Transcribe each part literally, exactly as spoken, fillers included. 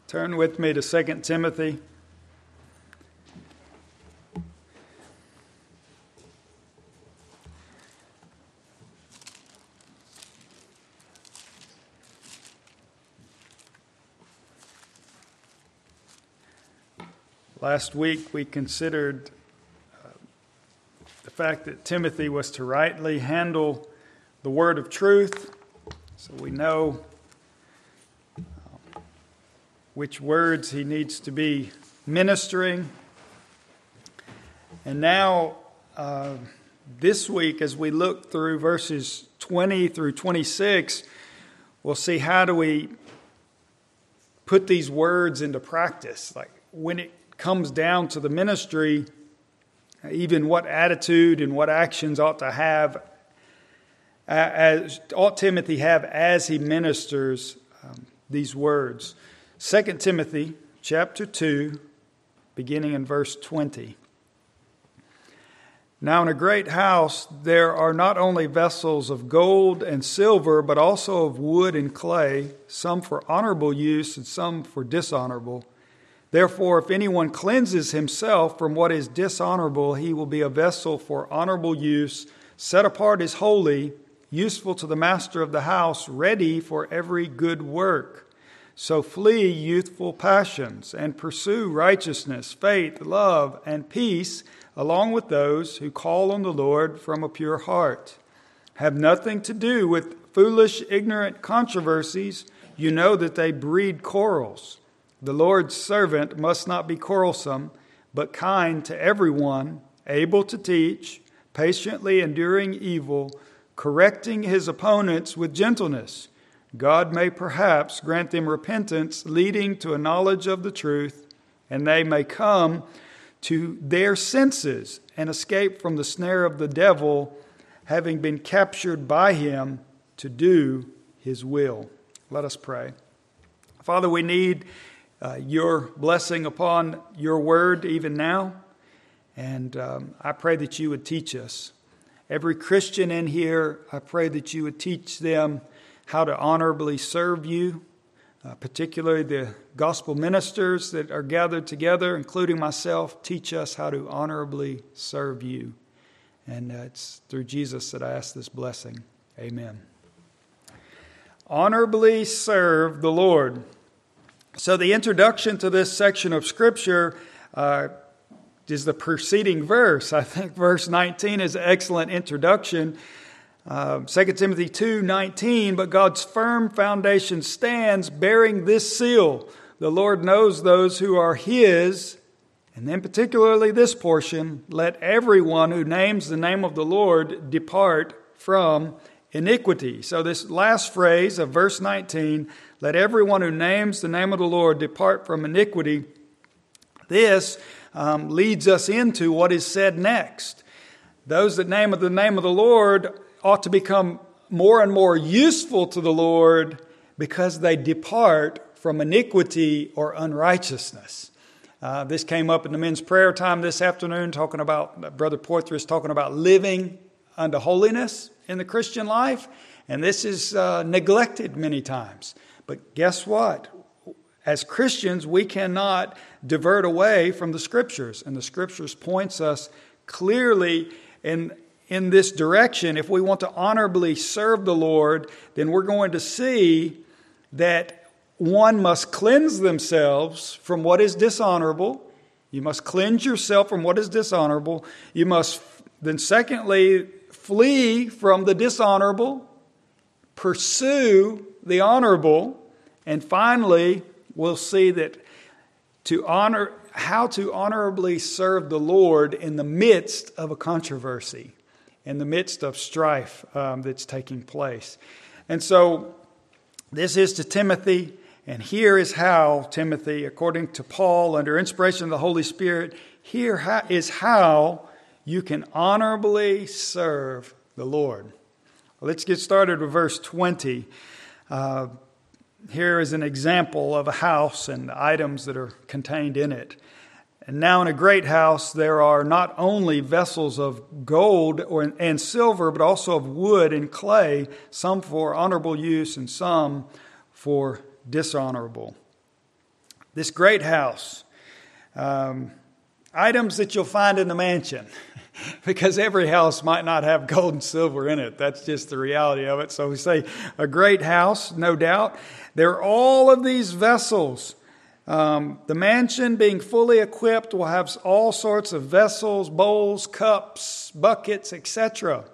Turn with me to Second Timothy. Last week we considered uh, the fact that Timothy was to rightly handle the word of truth, so we know uh, which words he needs to be ministering. And now, uh, this week, as we look through verses twenty through twenty-six, we'll see how do we put these words into practice. Like when it comes down to the ministry, even what attitude and what actions ought to have, as ought Timothy have as he ministers um, these words. Second Timothy chapter two, beginning in verse twenty. Now in a great house there are not only vessels of gold and silver, but also of wood and clay, some for honorable use and some for dishonorable. Therefore, if anyone cleanses himself from what is dishonorable, he will be a vessel for honorable use, set apart as holy, useful to the master of the house, ready for every good work. So flee youthful passions and pursue righteousness, faith, love, and peace, along with those who call on the Lord from a pure heart. Have nothing to do with foolish, ignorant controversies. You know that they breed quarrels. The Lord's servant must not be quarrelsome, but kind to everyone, able to teach, patiently enduring evil, correcting his opponents with gentleness. God may perhaps grant them repentance, leading to a knowledge of the truth, and they may come to their senses and escape from the snare of the devil, having been captured by him to do his will. Let us pray. Father, we need Uh, your blessing upon your word even now. And um, I pray that you would teach us. Every Christian in here, I pray that you would teach them how to honorably serve you, uh, particularly the gospel ministers that are gathered together, including myself. Teach us how to honorably serve you. And uh, it's through Jesus that I ask this blessing. Amen. Honorably serve the Lord. So the introduction to this section of Scripture uh, is the preceding verse. I think verse nineteen is an excellent introduction. Uh, Second Timothy two nineteen, but God's firm foundation stands, bearing this seal. The Lord knows those who are His, and then particularly this portion, let everyone who names the name of the Lord depart from iniquity. So this last phrase of verse nineteen, let everyone who names the name of the Lord depart from iniquity. This um, leads us into what is said next. Those that name of the name of the Lord ought to become more and more useful to the Lord because they depart from iniquity or unrighteousness. Uh, this came up in the men's prayer time this afternoon, talking about, Brother Porthras talking about living unto holiness in the Christian life. And this is uh, neglected many times. But guess what? As Christians, we cannot divert away from the Scriptures. And the Scriptures points us clearly in, in this direction. If we want to honorably serve the Lord, then we're going to see that one must cleanse themselves from what is dishonorable. You must cleanse yourself from what is dishonorable. You must, then secondly, flee from the dishonorable. Pursue the honorable, and finally, we'll see that to honor how to honorably serve the Lord in the midst of a controversy, in the midst of strife um, that's taking place. And so, this is to Timothy, and here is how Timothy, according to Paul, under inspiration of the Holy Spirit, here is how you can honorably serve the Lord. Let's get started with verse twenty. Uh, here is an example of a house and the items that are contained in it. And now in a great house there are not only vessels of gold or and silver, but also of wood and clay, some for honorable use and some for dishonorable. This great house. Um, items that you'll find in the mansion. Because every house might not have gold and silver in it. That's just the reality of it. So we say a great house, no doubt. There are all of these vessels. Um, the mansion, being fully equipped, will have all sorts of vessels, bowls, cups, buckets, et cetera.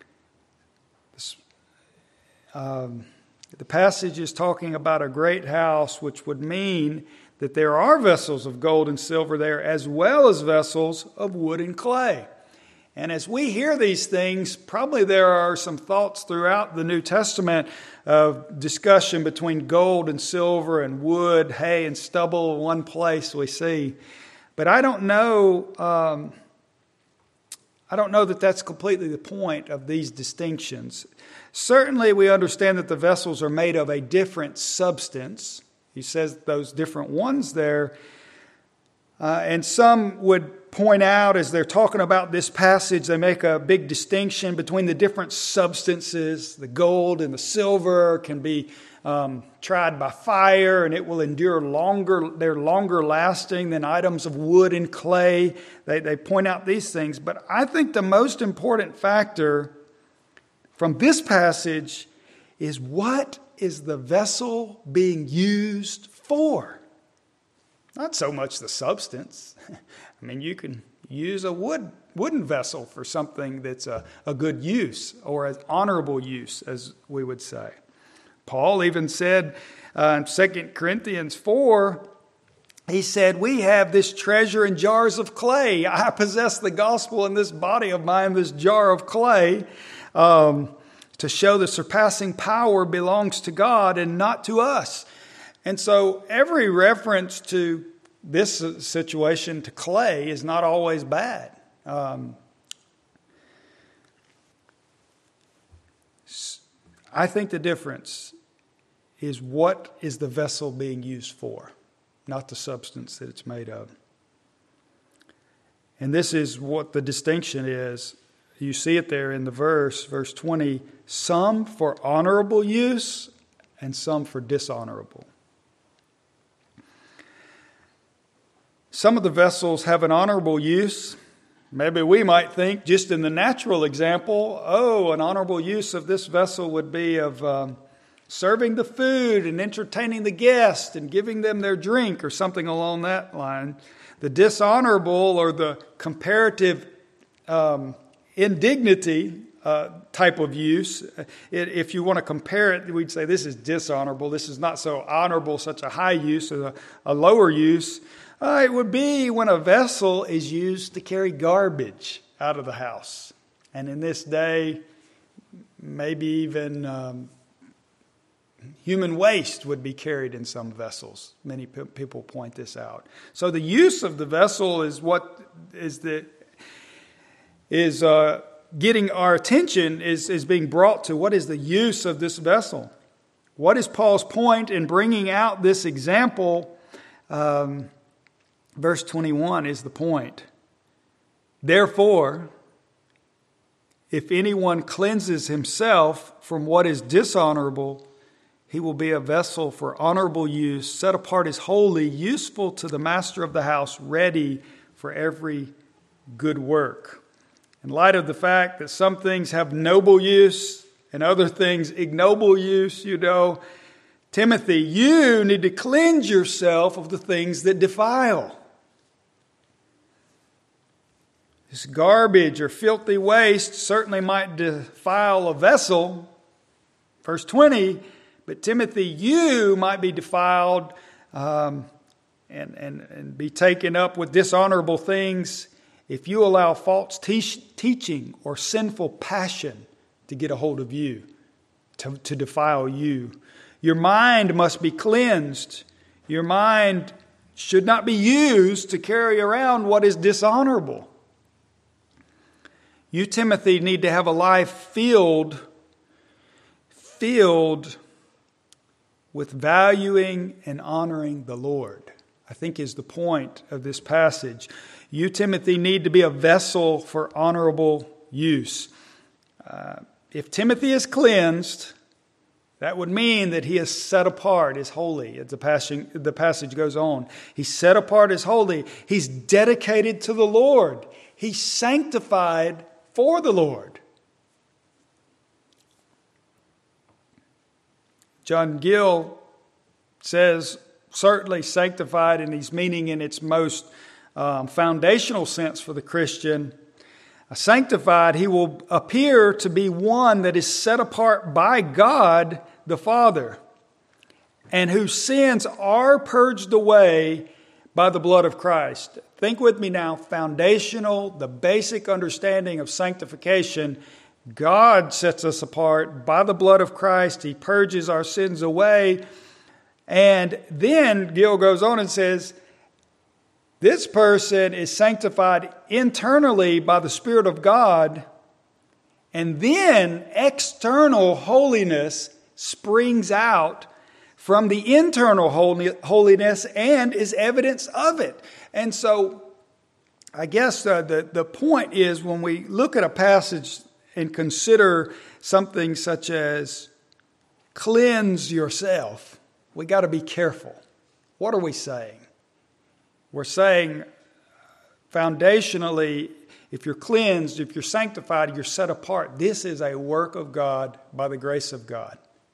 Um, the passage is talking about a great house, which would mean that there are vessels of gold and silver there, as well as vessels of wood and clay. And as we hear these things, probably there are some thoughts throughout the New Testament of discussion between gold and silver and wood, hay and stubble in one place we see. But I don't know, um, I don't know that that's completely the point of these distinctions. Certainly we understand that the vessels are made of a different substance. He says those different ones there. Uh, and some would point out, as they're talking about this passage, they make a big distinction between the different substances. The gold and the silver can be um, tried by fire, and it will endure longer. They're longer lasting than items of wood and clay. They, they point out these things. But I think the most important factor from this passage is, what is the vessel being used for? Not so much the substance. I mean, you can use a wood wooden vessel for something that's a, a good use, or an honorable use, as we would say. Paul even said uh, in Second Corinthians four, he said, we have this treasure in jars of clay. I possess the gospel in this body of mine, this jar of clay, um, to show the surpassing power belongs to God and not to us. And so every reference to this situation, to clay, is not always bad. Um, I think the difference is, what is the vessel being used for, not the substance that it's made of. And this is what the distinction is. You see it there in the verse, verse twenty, some for honorable use and some for dishonorable. Some of the vessels have an honorable use. Maybe we might think, just in the natural example, oh, an honorable use of this vessel would be of um, serving the food and entertaining the guest and giving them their drink, or something along that line. The dishonorable, or the comparative um, indignity uh, type of use, it, if you want to compare it, we'd say this is dishonorable. This is not so honorable, such a high use, or a, a lower use. Uh, it would be when a vessel is used to carry garbage out of the house. And in this day, maybe even um, human waste would be carried in some vessels. Many p- people point this out. So the use of the vessel is what is the is uh, getting our attention, is, is being brought to what is the use of this vessel. What is Paul's point in bringing out this example? Um, Verse twenty-one is the point. Therefore, if anyone cleanses himself from what is dishonorable, he will be a vessel for honorable use, set apart as holy, useful to the master of the house, ready for every good work. In light of the fact that some things have noble use and other things ignoble use, you know, Timothy, you need to cleanse yourself of the things that defile. This garbage or filthy waste certainly might defile a vessel. Verse twenty, but Timothy, you might be defiled um, and, and, and be taken up with dishonorable things if you allow false te- teaching or sinful passion to get a hold of you, to, to defile you. Your mind must be cleansed. Your mind should not be used to carry around what is dishonorable. You, Timothy, need to have a life filled, filled with valuing and honoring the Lord, I think is the point of this passage. You, Timothy, need to be a vessel for honorable use. Uh, if Timothy is cleansed, That would mean that he is set apart as holy, as the passage, the passage goes on. He's set apart as holy. He's dedicated to the Lord. He's sanctified for the Lord. John Gill says, certainly sanctified, and he's meaning in its most um, foundational sense for the Christian. Sanctified, he will appear to be one that is set apart by God the Father, and whose sins are purged away by the blood of Christ. Think with me now, foundational, the basic understanding of sanctification. God sets us apart by the blood of Christ. He purges our sins away. And then Gill goes on and says, this person is sanctified internally by the Spirit of God, and then external holiness springs out from the internal holiness and is evidence of it. And so I guess uh, the, the point is, when we look at a passage and consider something such as cleanse yourself, we got to be careful. What are we saying? We're saying foundationally, if you're cleansed, if you're sanctified, you're set apart. This is a work of God by the grace of God.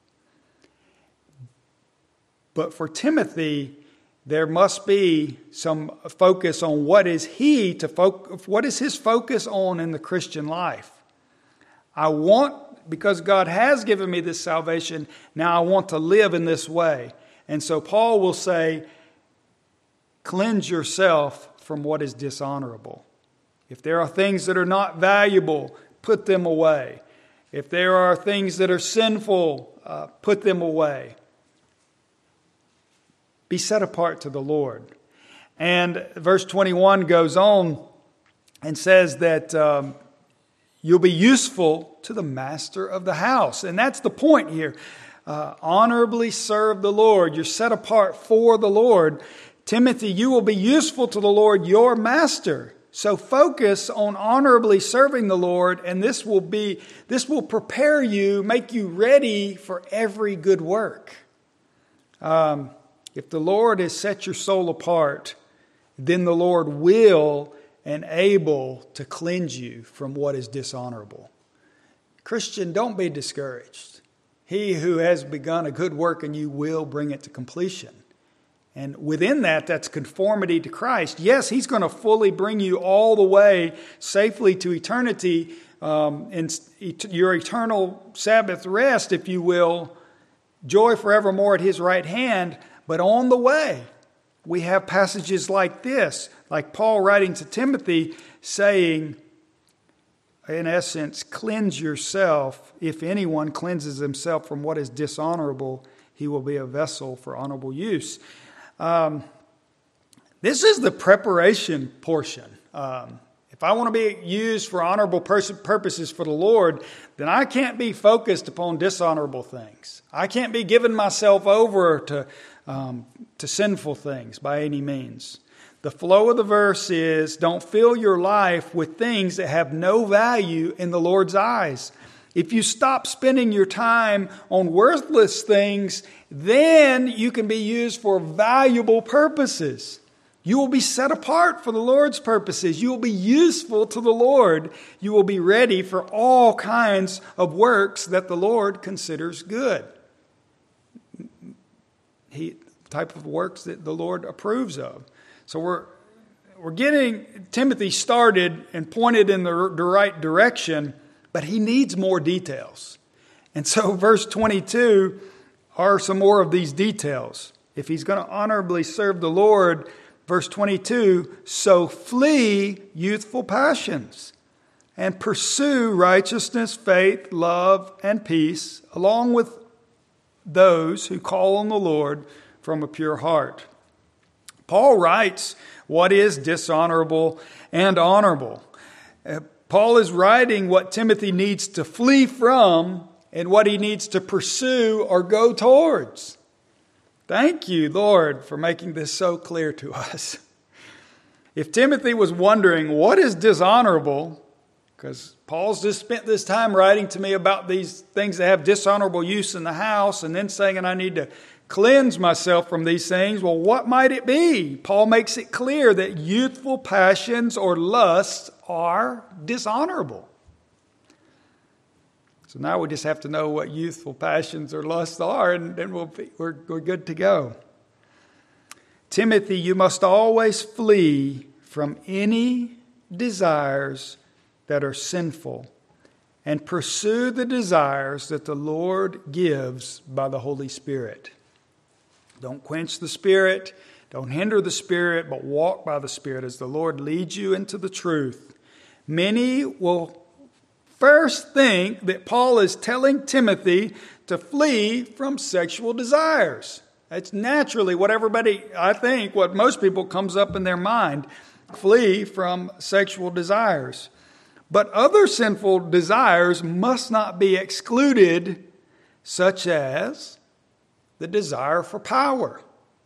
But for Timothy, there must be some focus on what is he to focus, what is his focus on in the Christian life. I want, because God has given me this salvation, now I want to live in this way. And so Paul will say, cleanse yourself from what is dishonorable. If there are things that are not valuable, put them away. If there are things that are sinful, uh, put them away. Be set apart to the Lord. And verse twenty-one goes on and says that um, you'll be useful to the master of the house. And that's the point here. Uh, honorably serve the Lord. You're set apart for the Lord. Timothy, you will be useful to the Lord, your master. So focus on honorably serving the Lord, and this will be this will prepare you, make you ready for every good work. Um, if the Lord has set your soul apart, then the Lord will and able to cleanse you from what is dishonorable. Christian, don't be discouraged. He who has begun a good work in you will bring it to completion. And within that, that's conformity to Christ. Yes, He's going to fully bring you all the way safely to eternity, um, in your eternal Sabbath rest, if you will, joy forevermore at His right hand. But on the way, we have passages like this, like Paul writing to Timothy saying, in essence, cleanse yourself. If anyone cleanses himself from what is dishonorable, he will be a vessel for honorable use. Um, this is the preparation portion. Um, if I want to be used for honorable pers- purposes for the Lord, then I can't be focused upon dishonorable things. I can't be giving myself over to, um, to sinful things by any means. The flow of the verse is, don't fill your life with things that have no value in the Lord's eyes. If you stop spending your time on worthless things, then you can be used for valuable purposes. You will be set apart for the Lord's purposes. You will be useful to the Lord. You will be ready for all kinds of works that the Lord considers good. He, type of works that the Lord approves of. So we're we're getting Timothy started and pointed in the, the right direction, but he needs more details. And so verse twenty-two are some more of these details. If he's going to honorably serve the Lord, verse twenty-two, so flee youthful passions and pursue righteousness, faith, love, and peace, along with those who call on the Lord from a pure heart. Paul writes what is dishonorable and honorable. Uh, Paul is writing what Timothy needs to flee from and what he needs to pursue or go towards. Thank you, Lord, for making this so clear to us. If Timothy was wondering what is dishonorable, because Paul's just spent this time writing to me about these things that have dishonorable use in the house and then saying, and I need to cleanse myself from these things. Well, what might it be? Paul makes it clear that youthful passions or lusts are dishonorable. So now we just have to know what youthful passions or lusts are, and then we'll be, we're, we're good to go. Timothy, you must always flee from any desires that are sinful and pursue the desires that the Lord gives by the Holy Spirit. Don't quench the Spirit, don't hinder the Spirit, but walk by the Spirit as the Lord leads you into the truth. Many will first think that Paul is telling Timothy to flee from sexual desires. That's naturally what everybody, I think, what most people comes up in their mind. Flee from sexual desires. But other sinful desires must not be excluded, such as the desire for power.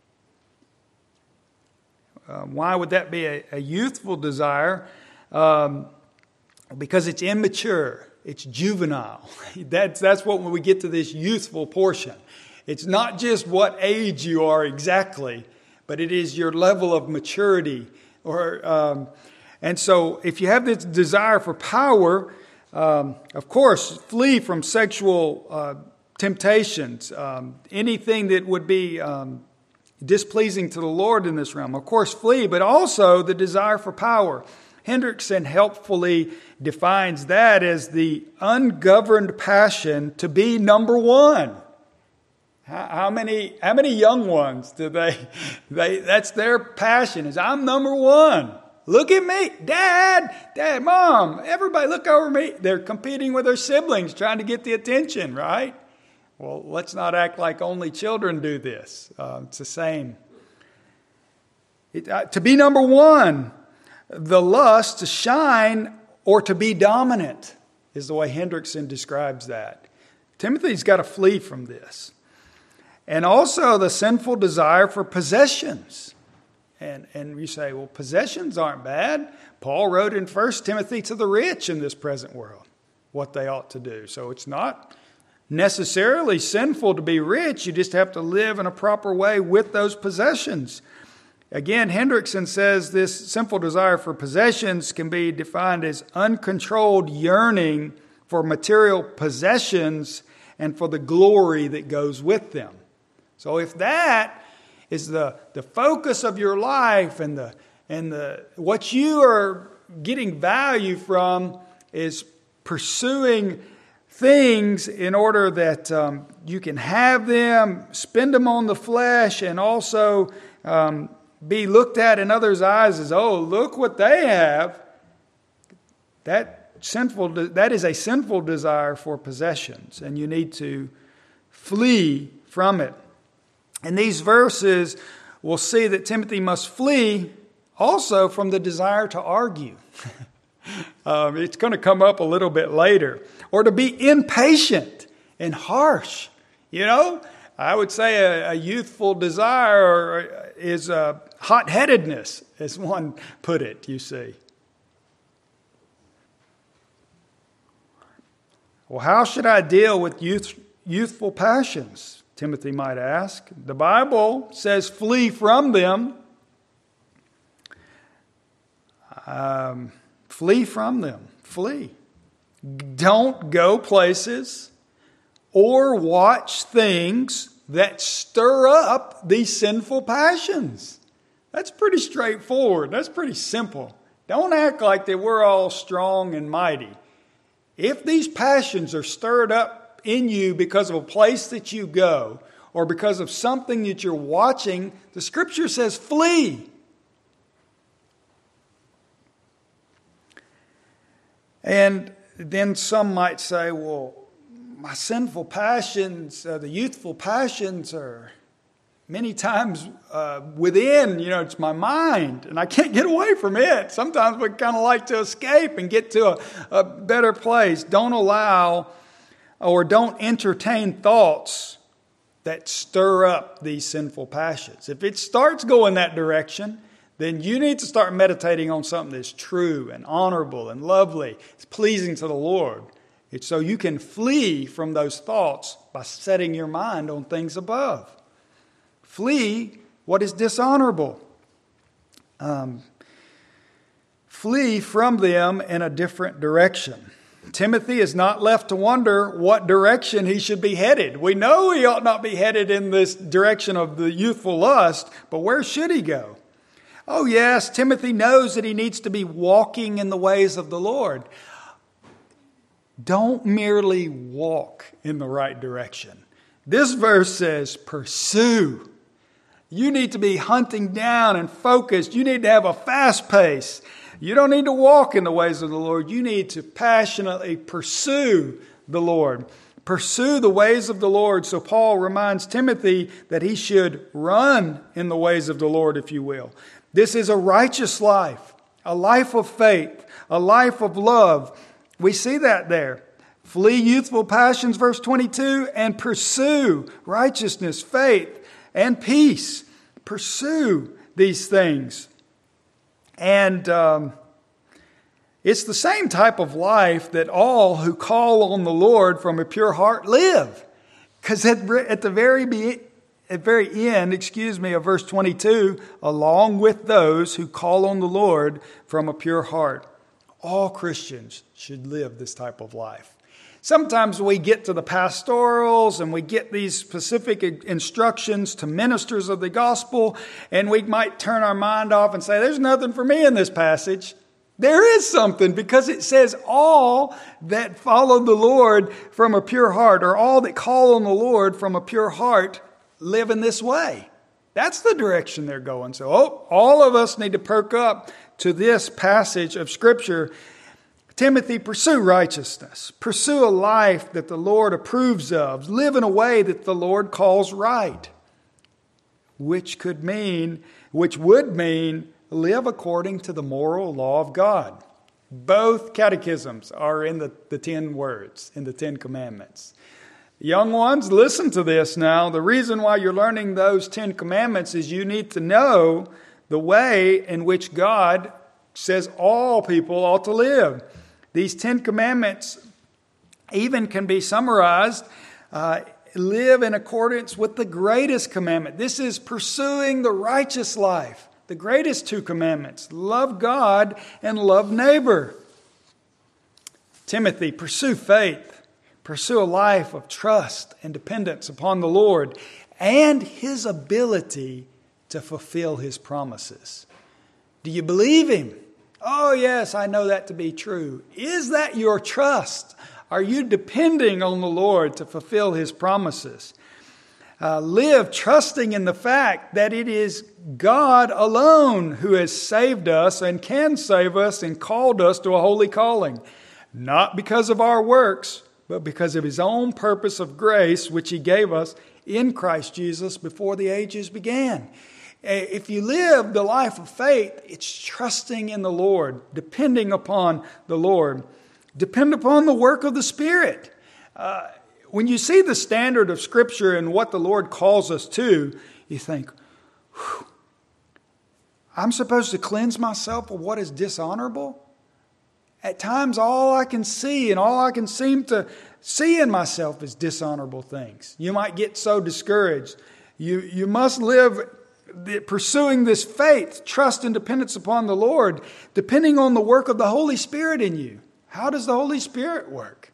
Uh, why would that be a, a youthful desire? Um, because it's immature. It's juvenile. That's, that's what when we get to this youthful portion. It's not just what age you are exactly, but it is your level of maturity. Or um, and so if you have this desire for power, um, of course, flee from sexual uh, temptations, um, anything that would be um, displeasing to the Lord in this realm. Of course, flee, but also the desire for power. Hendrickson helpfully defines that as the ungoverned passion to be number one. How, how many how many young ones do they, they, that's their passion, is I'm number one. Look at me, Dad, Dad, Mom, everybody look over me. They're competing with their siblings, trying to get the attention, right? Well, let's not act like only children do this. Uh, it's the same. It, uh, to be number one, the lust to shine or to be dominant is the way Hendrickson describes that. Timothy's got to flee from this. And also the sinful desire for possessions. And, and you say, well, possessions aren't bad. Paul wrote in First Timothy to the rich in this present world what they ought to do. So it's not necessarily sinful to be rich. You just have to live in a proper way with those possessions. Again, Hendrickson says this sinful desire for possessions can be defined as uncontrolled yearning for material possessions and for the glory that goes with them. So if that is the, the focus of your life and the and the what you are getting value from is pursuing things in order that um, you can have them, spend them on the flesh, and also um, be looked at in others' eyes as, oh, look what they have. That sinful that is a sinful desire for possessions, and you need to flee from it. In these verses, we'll see that Timothy must flee also from the desire to argue. um, it's going to come up a little bit later. Or to be impatient and harsh. You know, I would say a, a youthful desire is a hot-headedness, as one put it, you see. Well, how should I deal with youth, youthful passions? Timothy might ask. The Bible says flee from them. Um, flee from them. Flee. Don't go places or watch things that stir up these sinful passions. That's pretty straightforward. That's pretty simple. Don't act like that we're all strong and mighty. If these passions are stirred up in you because of a place that you go or because of something that you're watching, the Scripture says flee. And then some might say, well, my sinful passions, uh, the youthful passions are many times uh, within, you know, it's my mind, and I can't get away from it. Sometimes we kind of like to escape and get to a, a better place. Don't allow or don't entertain thoughts that stir up these sinful passions. If it starts going that direction, then you need to start meditating on something that's true and honorable and lovely. It's pleasing to the Lord. It's so you can flee from those thoughts by setting your mind on things above. Flee what is dishonorable. Um, flee from them in a different direction. Timothy is not left to wonder what direction he should be headed. We know he ought not be headed in this direction of the youthful lust, but where should he go? Oh yes, Timothy knows that he needs to be walking in the ways of the Lord. Don't merely walk in the right direction. This verse says, pursue. You need to be hunting down and focused. You need to have a fast pace. You don't need to walk in the ways of the Lord. You need to passionately pursue the Lord. Pursue the ways of the Lord. So Paul reminds Timothy that he should run in the ways of the Lord, if you will. This is a righteous life, a life of faith, a life of love. We see that there. Flee youthful passions, verse twenty-two, and pursue righteousness, faith, and peace. Pursue these things. And um, it's the same type of life that all who call on the Lord from a pure heart live. Because at, at the very be, at very end, excuse me, of verse twenty-two, along with those who call on the Lord from a pure heart. All Christians should live this type of life. Sometimes we get to the pastorals and we get these specific instructions to ministers of the gospel, and we might turn our mind off and say, there's nothing for me in this passage. There is something, because it says all that follow the Lord from a pure heart, or all that call on the Lord from a pure heart, live in this way. That's the direction they're going. So oh, all of us need to perk up to this passage of Scripture. Timothy, pursue righteousness. Pursue a life that the Lord approves of. Live in a way that the Lord calls right. Which could mean, which would mean, live according to the moral law of God. Both catechisms are in the, the ten words, in the Ten Commandments. Young ones, listen to this now. The reason why you're learning those Ten Commandments is you need to know the way in which God says all people ought to live. These Ten Commandments even can be summarized, uh, live in accordance with the greatest commandment. This is pursuing the righteous life. The greatest two commandments, love God and love neighbor. Timothy, pursue faith. Pursue a life of trust and dependence upon the Lord and His ability to fulfill His promises. Do you believe Him? Oh, yes, I know that to be true. Is that your trust? Are you depending on the Lord to fulfill His promises? Uh, live trusting in the fact that it is God alone who has saved us and can save us and called us to a holy calling. Not because of our works, but because of His own purpose of grace, which He gave us in Christ Jesus before the ages began. If you live the life of faith, it's trusting in the Lord, depending upon the Lord. Depend upon the work of the Spirit. Uh, when you see the standard of Scripture and what the Lord calls us to, you think, whew, I'm supposed to cleanse myself of what is dishonorable? At times, all I can see and all I can seem to see in myself is dishonorable things. You might get so discouraged. You, you must live pursuing this faith, trust and dependence upon the Lord, depending on the work of the Holy Spirit in you. How does the Holy Spirit work?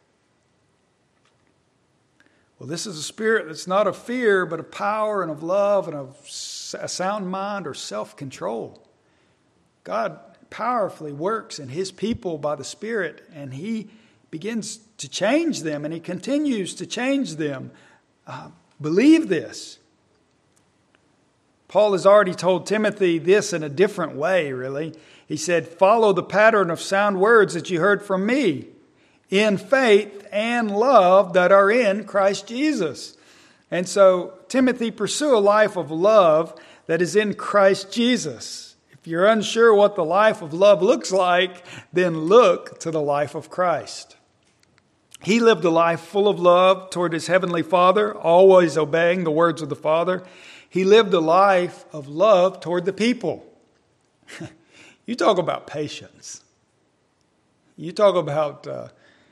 Well, this is a spirit that's not of fear, but of power and of love and of a sound mind or self-control. God powerfully works in His people by the Spirit, and He begins to change them, and He continues to change them. Uh, believe this. Paul has already told Timothy this in a different way, really. He said, follow the pattern of sound words that you heard from me in faith and love that are in Christ Jesus. And so, Timothy, pursue a life of love that is in Christ Jesus. If you're unsure what the life of love looks like, then look to the life of Christ. He lived a life full of love toward His Heavenly Father, always obeying the words of the Father. He lived a life of love toward the people. You talk about patience. You talk about uh,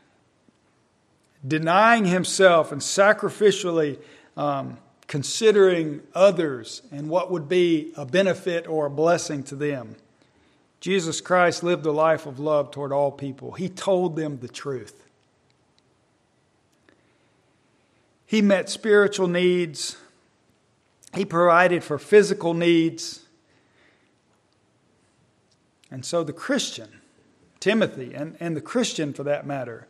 denying himself and sacrificially um, considering others and what would be a benefit or a blessing to them. Jesus Christ lived a life of love toward all people. He told them the truth. He met spiritual needs. He provided for physical needs. And so the Christian, Timothy, and, and the Christian for that matter,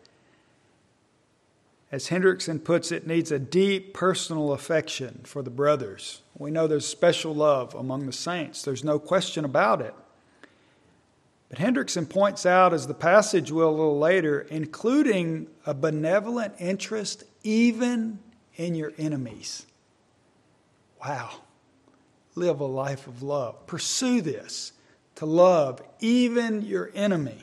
as Hendrickson puts it, needs a deep personal affection for the brothers. We know there's special love among the saints. There's no question about it. But Hendrickson points out, as the passage will a little later, including a benevolent interest even in your enemies. Wow. Live a life of love. Pursue this, to love even your enemy.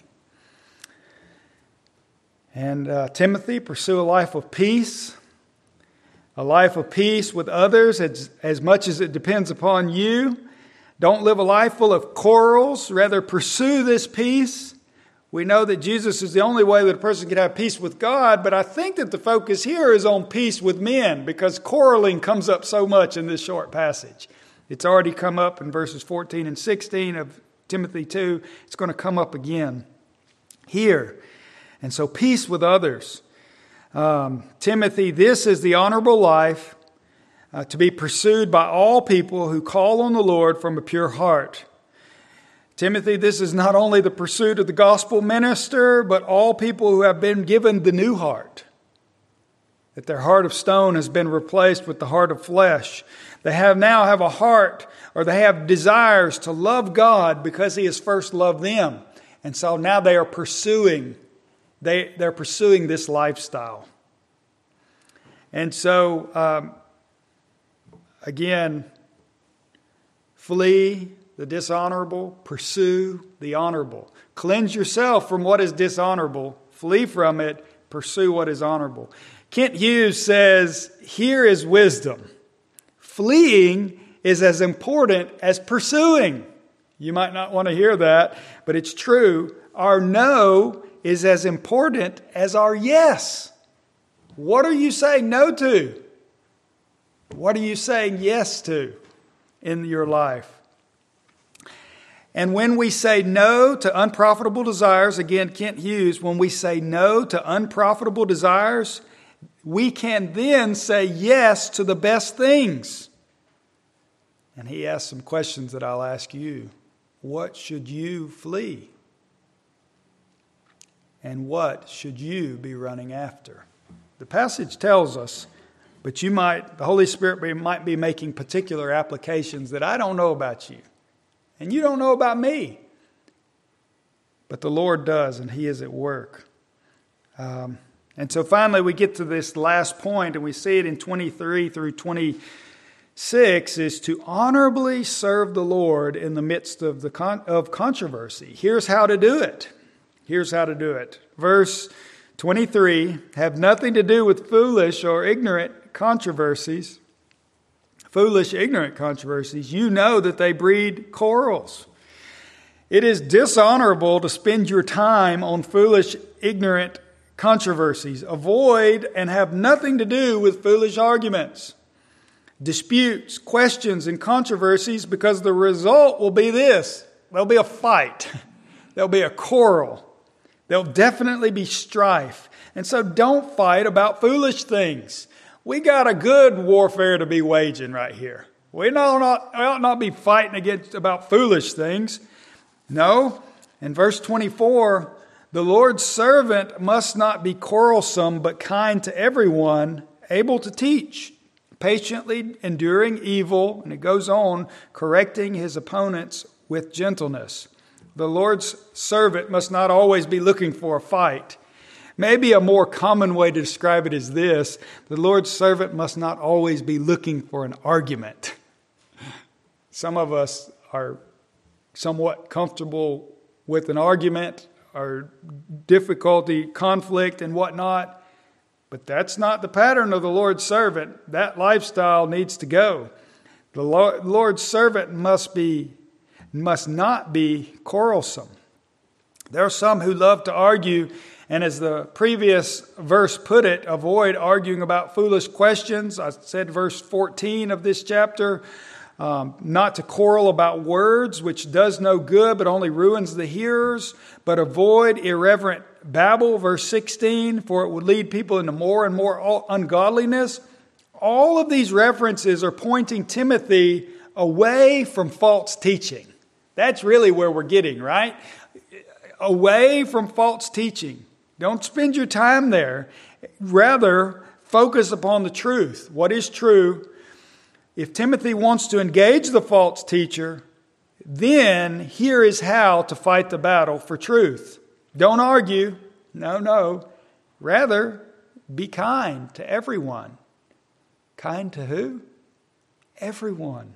And uh, Timothy, pursue a life of peace. A life of peace with others as, as much as it depends upon you. Don't live a life full of quarrels. Rather, pursue this peace. We know that Jesus is the only way that a person can have peace with God, but I think that the focus here is on peace with men, because quarreling comes up so much in this short passage. It's already come up in verses fourteen and sixteen of Timothy two. It's going to come up again here. And so peace with others. Um, Timothy, this is the honorable life uh, to be pursued by all people who call on the Lord from a pure heart. Timothy, this is not only the pursuit of the gospel minister, but all people who have been given the new heart. That their heart of stone has been replaced with the heart of flesh. They have now have a heart, or they have desires to love God because He has first loved them. And so now they are pursuing, they, they're pursuing this lifestyle. And so, um, again, flee the dishonorable, pursue the honorable. Cleanse yourself from what is dishonorable, flee from it, pursue what is honorable. Kent Hughes says, here is wisdom. Fleeing is as important as pursuing. You might not want to hear that, but it's true. Our no is as important as our yes. What are you saying no to? What are you saying yes to in your life? And when we say no to unprofitable desires, again, Kent Hughes, when we say no to unprofitable desires, we can then say yes to the best things. And he asks some questions that I'll ask you. What should you flee? And what should you be running after? The passage tells us, but you might, the Holy Spirit might be making particular applications that I don't know about you. And you don't know about me. But the Lord does, and He is at work. Um, and so finally we get to this last point, and we see it in twenty-three through twenty-six, is to honorably serve the Lord in the midst of the con- of controversy. Here's how to do it. Here's how to do it. Verse twenty-three, have nothing to do with foolish or ignorant controversies. Foolish, ignorant controversies. You know that they breed quarrels. It is dishonorable to spend your time on foolish, ignorant controversies. Avoid and have nothing to do with foolish arguments, disputes, questions, and controversies, because the result will be this. There'll be a fight. There'll be a quarrel. There'll definitely be strife. And so don't fight about foolish things. We got a good warfare to be waging right here. We ought not, we ought not be fighting against about foolish things. No. In verse twenty-four, the Lord's servant must not be quarrelsome, but kind to everyone, able to teach, patiently enduring evil, and it goes on, correcting his opponents with gentleness. The Lord's servant must not always be looking for a fight. Maybe a more common way to describe it is this: the Lord's servant must not always be looking for an argument. Some of us are somewhat comfortable with an argument or difficulty, conflict, and whatnot, but that's not the pattern of the Lord's servant. That lifestyle needs to go. The Lord's servant must be must not be quarrelsome. There are some who love to argue, and as the previous verse put it, avoid arguing about foolish questions. I said verse fourteen of this chapter, um, not to quarrel about words, which does no good but only ruins the hearers, but avoid irreverent babble, verse sixteen, for it would lead people into more and more ungodliness. All of these references are pointing Timothy away from false teaching. That's really where we're getting, right? Away from false teaching. Don't spend your time there. Rather, focus upon the truth. What is true? If Timothy wants to engage the false teacher, then here is how to fight the battle for truth. Don't argue. No, no. Rather, be kind to everyone. Kind to who? Everyone.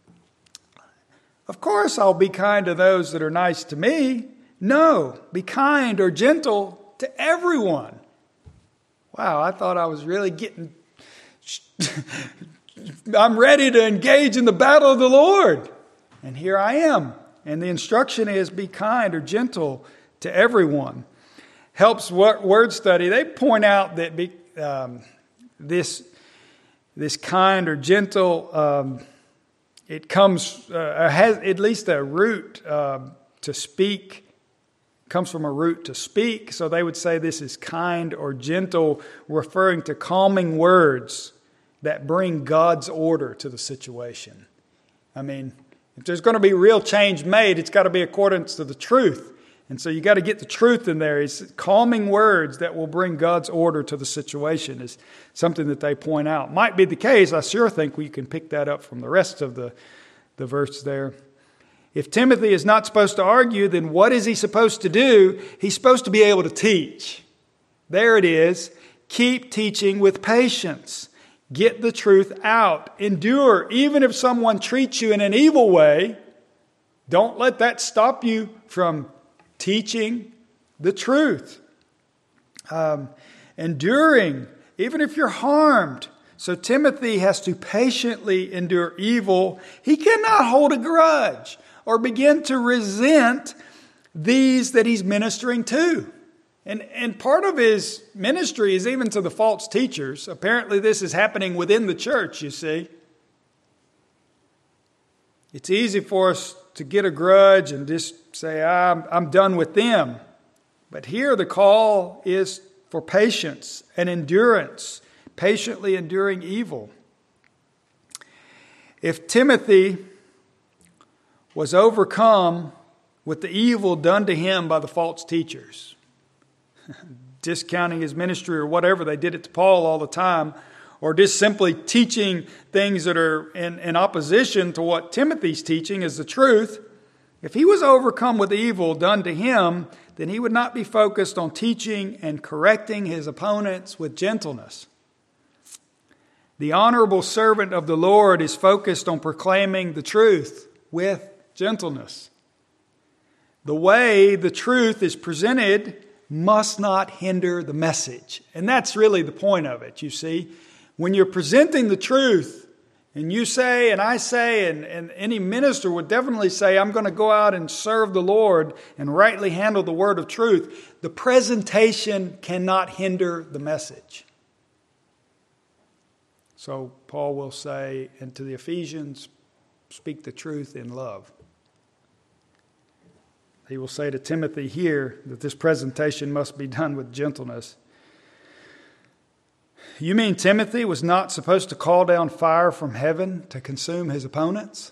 Of course, I'll be kind to those that are nice to me. No, be kind or gentle to everyone. Wow, I thought I was really getting... I'm ready to engage in the battle of the Lord. And here I am. And the instruction is be kind or gentle to everyone. Helps word study. They point out that be, um, this, this kind or gentle, um, it comes, uh, has at least a root uh, to speak. Comes from a root to speak. So they would say this is kind or gentle, referring to calming words that bring God's order to the situation. I mean, if there's going to be real change made, it's got to be according to the truth. And so you got to get the truth in there. It's calming words that will bring God's order to the situation is something that they point out. Might be the case. I sure think we can pick that up from the rest of the, the verse there. If Timothy is not supposed to argue, then what is he supposed to do? He's supposed to be able to teach. There it is. Keep teaching with patience. Get the truth out. Endure. Even if someone treats you in an evil way, don't let that stop you from teaching the truth. Um, enduring, even if you're harmed. So Timothy has to patiently endure evil. He cannot hold a grudge or begin to resent these that he's ministering to. And, and part of his ministry is even to the false teachers. Apparently this is happening within the church, you see. It's easy for us to get a grudge and just say, I'm, I'm done with them. But here the call is for patience and endurance, patiently enduring evil. If Timothy was overcome with the evil done to him by the false teachers, discounting his ministry or whatever, they did it to Paul all the time, or just simply teaching things that are in, in opposition to what Timothy's teaching is the truth. If he was overcome with evil done to him, then he would not be focused on teaching and correcting his opponents with gentleness. The honorable servant of the Lord is focused on proclaiming the truth with gentleness. The way the truth is presented must not hinder the message. And that's really the point of it, you see. When you're presenting the truth, and you say, and I say, and, and any minister would definitely say, I'm going to go out and serve the Lord and rightly handle the word of truth, the presentation cannot hinder the message. So Paul will say, and to the Ephesians, speak the truth in love. He will say to Timothy here that this presentation must be done with gentleness. You mean Timothy was not supposed to call down fire from heaven to consume his opponents?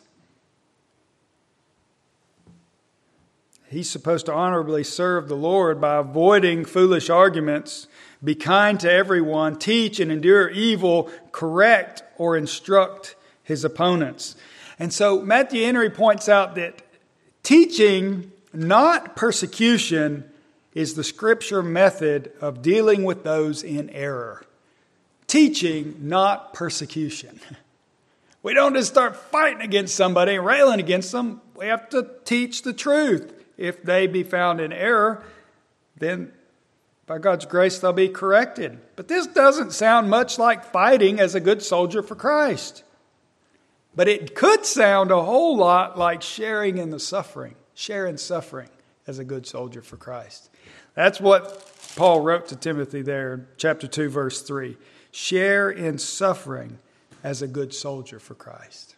He's supposed to honorably serve the Lord by avoiding foolish arguments, be kind to everyone, teach and endure evil, correct or instruct his opponents. And so Matthew Henry points out that teaching, not persecution, is the Scripture method of dealing with those in error. Teaching, not persecution. We don't just start fighting against somebody and railing against them. We have to teach the truth. If they be found in error, then by God's grace they'll be corrected. But this doesn't sound much like fighting as a good soldier for Christ. But it could sound a whole lot like sharing in the suffering, sharing suffering as a good soldier for Christ. That's what Paul wrote to Timothy there, chapter two, verse three. Share in suffering as a good soldier for Christ.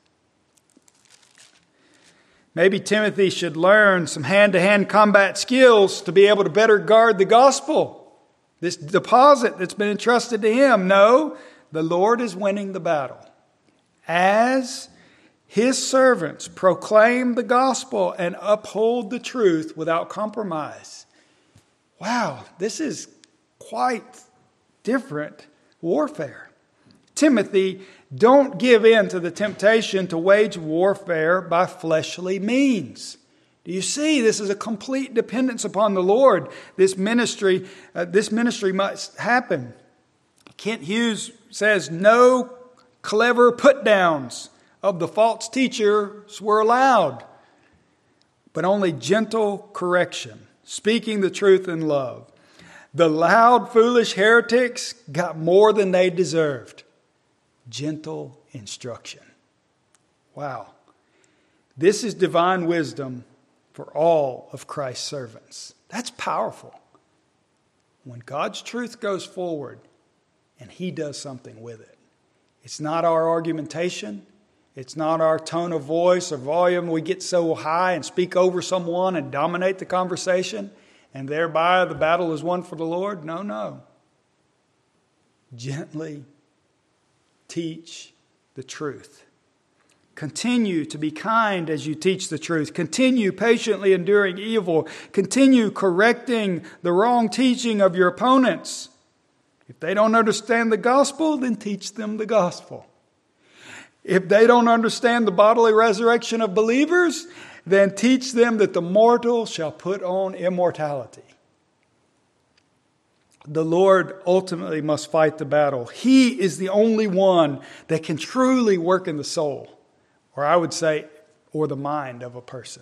Maybe Timothy should learn some hand-to-hand combat skills to be able to better guard the gospel, this deposit that's been entrusted to him. No, the Lord is winning the battle. As His servants proclaim the gospel and uphold the truth without compromise. Wow, this is quite different warfare. Timothy, don't give in to the temptation to wage warfare by fleshly means. Do you see? This is a complete dependence upon the Lord. This ministry, uh, this ministry must happen. Kent Hughes says no clever put-downs of the false teachers were allowed, but only gentle correction, speaking the truth in love. The loud, foolish heretics got more than they deserved. Gentle instruction. Wow. This is divine wisdom for all of Christ's servants. That's powerful. When God's truth goes forward and He does something with it. It's not our argumentation. It's not our tone of voice or volume. We get so high and speak over someone and dominate the conversation, and thereby the battle is won for the Lord. No, no. Gently teach the truth. Continue to be kind as you teach the truth. Continue patiently enduring evil. Continue correcting the wrong teaching of your opponents. If they don't understand the gospel, then teach them the gospel. If they don't understand the bodily resurrection of believers, then teach them that the mortal shall put on immortality. The Lord ultimately must fight the battle. He is the only one that can truly work in the soul, or I would say, or the mind of a person.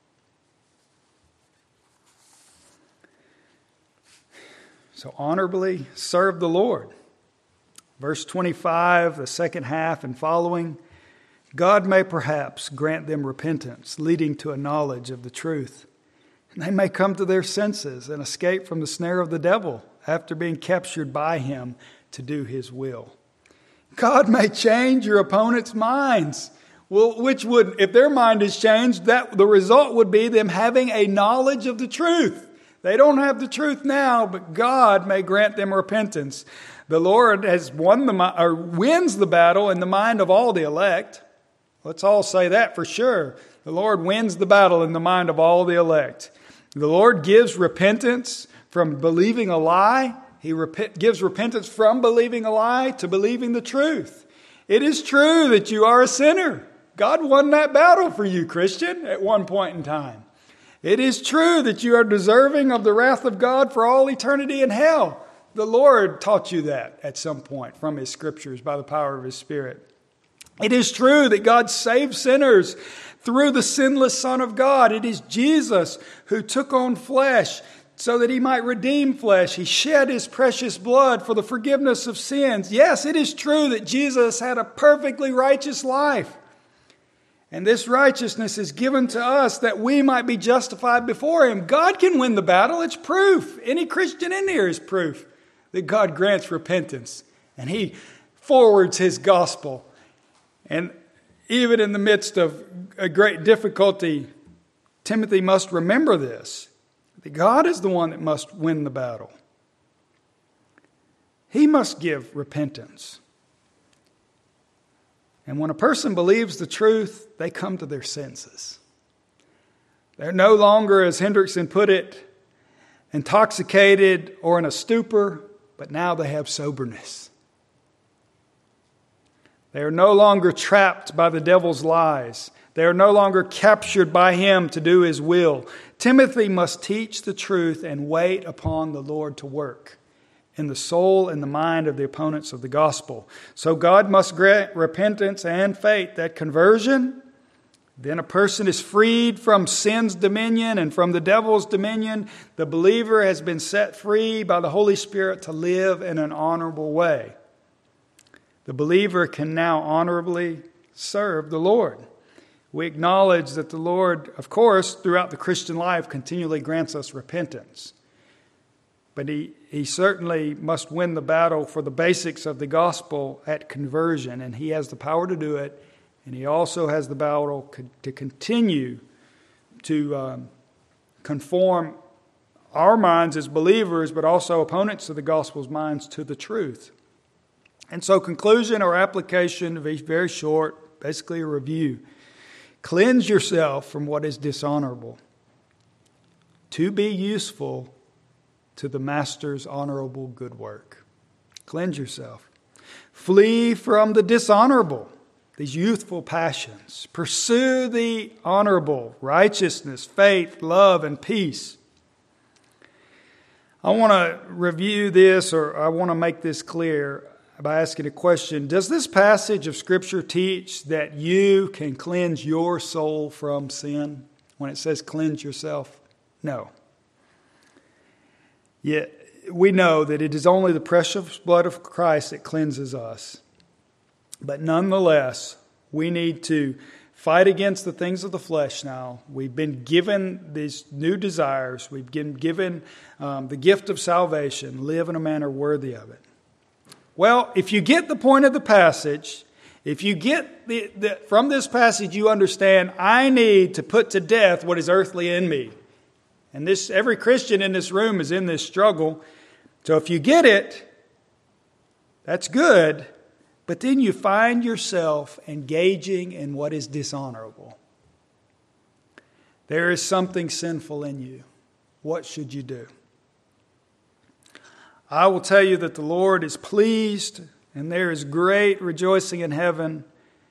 So honorably serve the Lord. Verse twenty-five, the second half and following, God may perhaps grant them repentance, leading to a knowledge of the truth. And they may come to their senses and escape from the snare of the devil after being captured by him to do his will. God may change your opponent's minds. Well, which would, if their mind is changed, that the result would be them having a knowledge of the truth. They don't have the truth now, but God may grant them repentance. The Lord has won the or wins the battle in the mind of all the elect. Let's all say that for sure. The Lord wins the battle in the mind of all the elect. The Lord gives repentance from believing a lie. He rep- gives repentance from believing a lie to believing the truth. It is true that you are a sinner. God won that battle for you, Christian, at one point in time. It is true that you are deserving of the wrath of God for all eternity in hell. The Lord taught you that at some point from His Scriptures by the power of His Spirit. It is true that God saves sinners through the sinless Son of God. It is Jesus who took on flesh so that He might redeem flesh. He shed His precious blood for the forgiveness of sins. Yes, it is true that Jesus had a perfectly righteous life. And this righteousness is given to us that we might be justified before Him. God can win the battle. It's proof. Any Christian in here is proof that God grants repentance. And He forwards His gospel. And even in the midst of a great difficulty, Timothy must remember this. That God is the one that must win the battle. He must give repentance. And when a person believes the truth, they come to their senses. They're no longer, as Hendrickson put it, intoxicated or in a stupor, but now they have soberness. They are no longer trapped by the devil's lies. They are no longer captured by him to do his will. Timothy must teach the truth and wait upon the Lord to work in the soul and the mind of the opponents of the gospel. So God must grant repentance and faith, that conversion. Then a person is freed from sin's dominion and from the devil's dominion. The believer has been set free by the Holy Spirit to live in an honorable way. The believer can now honorably serve the Lord. We acknowledge that the Lord, of course, throughout the Christian life, continually grants us repentance. But he, he certainly must win the battle for the basics of the gospel at conversion, and he has the power to do it, and he also has the battle to continue to um, conform our minds as believers, but also opponents of the gospel's minds, to the truth. And so conclusion or application, very short, basically a review. Cleanse yourself from what is dishonorable to be useful to the Master's honorable good work. Cleanse yourself. Flee from the dishonorable, these youthful passions. Pursue the honorable, righteousness, faith, love, and peace. I want to review this, or I want to make this clear by asking a question. Does this passage of Scripture teach that you can cleanse your soul from sin? When it says cleanse yourself? No. Yet we know that it is only the precious blood of Christ that cleanses us. But nonetheless, we need to fight against the things of the flesh now. We've been given these new desires. We've been given um, the gift of salvation. Live in a manner worthy of it. Well, if you get the point of the passage, if you get the, the, from this passage, you understand, I need to put to death what is earthly in me. And this, every Christian in this room is in this struggle. So if you get it, that's good. But then you find yourself engaging in what is dishonorable. There is something sinful in you. What should you do? I will tell you that the Lord is pleased, and there is great rejoicing in heaven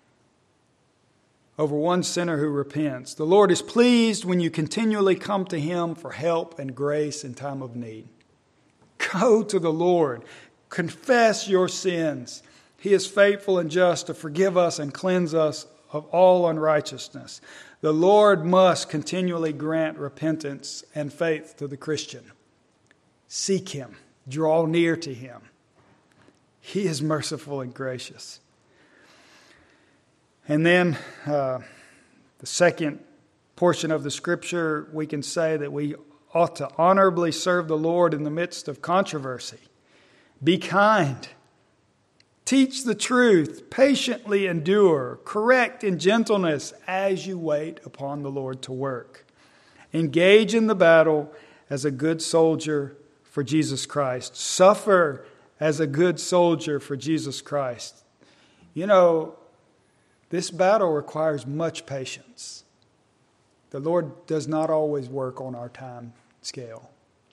over one sinner who repents. The Lord is pleased when you continually come to Him for help and grace in time of need. Go to the Lord. Confess your sins. He is faithful and just to forgive us and cleanse us of all unrighteousness. The Lord must continually grant repentance and faith to the Christian. Seek Him. Draw near to Him. He is merciful and gracious. And then uh, the second portion of the Scripture, we can say that we ought to honorably serve the Lord in the midst of controversy. Be kind. Teach the truth. Patiently endure. Correct in gentleness as you wait upon the Lord to work. Engage in the battle as a good soldier for Jesus Christ. Suffer as a good soldier for Jesus Christ. You know, this battle requires much patience. The Lord does not always work on our time scale.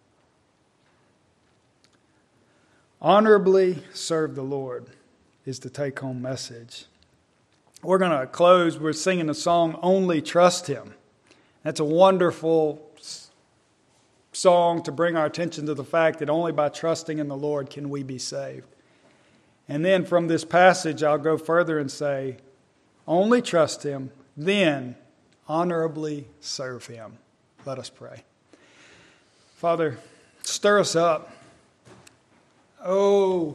Honorably serve the Lord is the take-home message. We're going to close. We're singing the song, Only Trust Him. That's a wonderful song to bring our attention to the fact that only by trusting in the Lord can we be saved. And then from this passage, I'll go further and say, only trust Him, then honorably serve Him. Let us pray. Father, stir us up. Oh,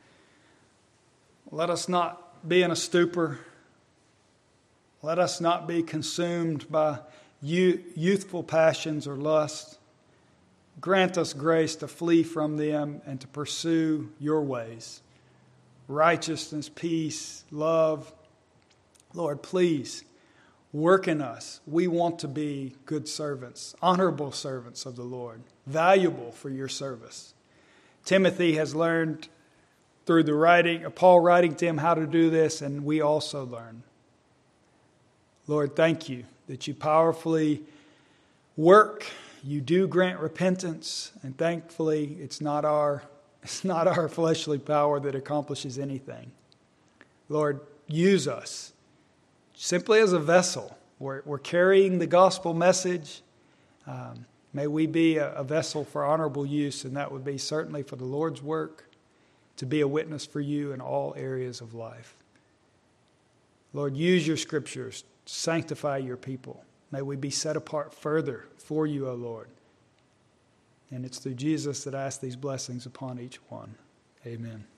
let us not be in a stupor. Let us not be consumed by youthful passions or lust. Grant us grace to flee from them and to pursue your ways. Righteousness, peace, love. Lord, please work in us. We want to be good servants, honorable servants of the Lord, valuable for your service. Timothy has learned through the writing, Paul writing to him how to do this, and we also learn. Lord, thank you that you powerfully work. You do grant repentance, and thankfully it's not our it's not our fleshly power that accomplishes anything. Lord, use us simply as a vessel. We're, we're carrying the gospel message. Um, may we be a, a vessel for honorable use, and that would be certainly for the Lord's work, to be a witness for you in all areas of life. Lord, use your scriptures to sanctify your people. May we be set apart further for you, O Lord. And it's through Jesus that I ask these blessings upon each one. Amen.